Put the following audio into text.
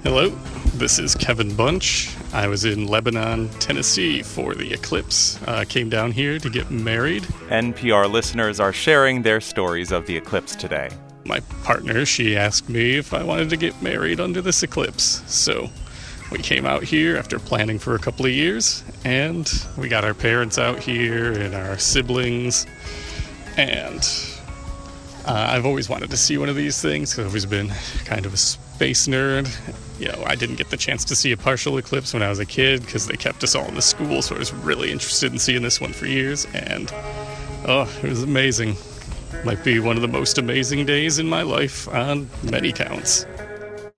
Hello, this is Kevin Bunch. I was in Lebanon, Tennessee for the eclipse. Came down here to get married. NPR listeners are sharing their stories of the eclipse today. My partner, she asked me if I wanted to get married under this eclipse. So we came out here after planning for a couple of years, and we got our parents out here and our siblings. And I've always wanted to see one of these things because I've always been kind of a space nerd. You know, I didn't get the chance to see a partial eclipse when I was a kid because they kept us all in the school, so I was really interested in seeing this one for years, and it was amazing. Might be one of the most amazing days in my life on many counts.